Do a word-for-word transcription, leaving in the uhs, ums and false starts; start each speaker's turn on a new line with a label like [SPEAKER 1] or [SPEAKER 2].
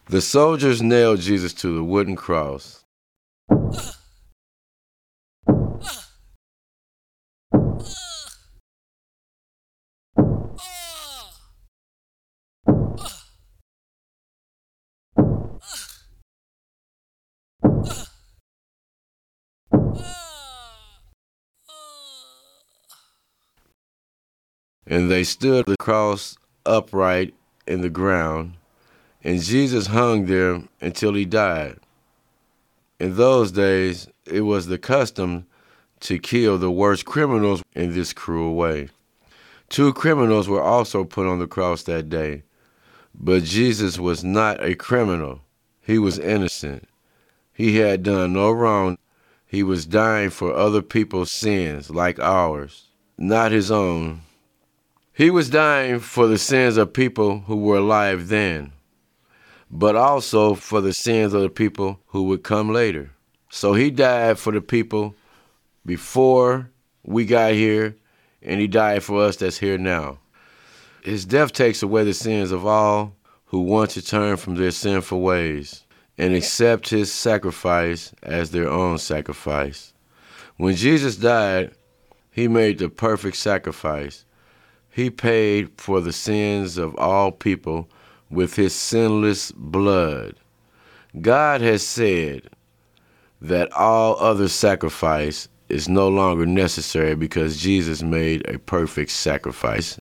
[SPEAKER 1] The soldiers nailed Jesus to the wooden cross. And they stood the cross upright in the ground, and Jesus hung there until he died. In those days, it was the custom to kill the worst criminals in this cruel way. Two criminals were also put on the cross that day, but Jesus was not a criminal. He was innocent. He had done no wrong. He was dying for other people's sins like ours, not his own. He was dying for the sins of people who were alive then, but also for the sins of the people who would come later. So he died for the people before we got here, and he died for us that's here now. His death takes away the sins of all who want to turn from their sinful ways and accept his sacrifice as their own sacrifice. When Jesus died, he made the perfect sacrifice. He paid for the sins of all people with his sinless blood. God has said that all other sacrifice is no longer necessary because Jesus made a perfect sacrifice.